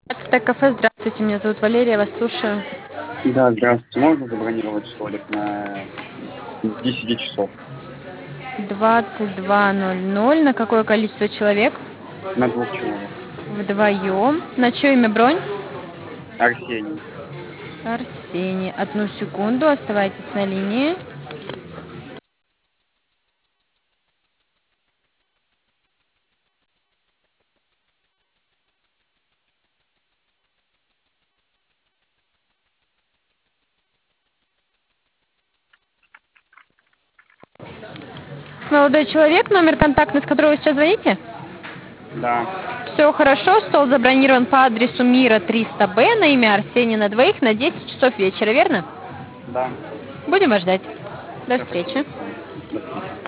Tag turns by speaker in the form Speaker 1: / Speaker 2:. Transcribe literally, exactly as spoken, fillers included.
Speaker 1: Это кафе. Здравствуйте, меня зовут Валерия, вас слушаю.
Speaker 2: Да, здравствуйте. Можно забронировать столик на с десяти часов?
Speaker 1: двадцать два ноль ноль. На какое количество человек?
Speaker 2: На двух человек.
Speaker 1: Вдвоем. На чье имя бронь?
Speaker 2: Арсений.
Speaker 1: Арсений. Одну секунду, оставайтесь на линии. Молодой человек, номер контактный, с которого вы сейчас звоните?
Speaker 2: Да,
Speaker 1: Все хорошо, стол забронирован по адресу Мира триста Б на имя Арсения на двоих на десять часов вечера, верно?
Speaker 2: да.
Speaker 1: Будем вас ждать. До
Speaker 2: Все, спасибо,
Speaker 1: встречи.
Speaker 2: до свидания. До встречи.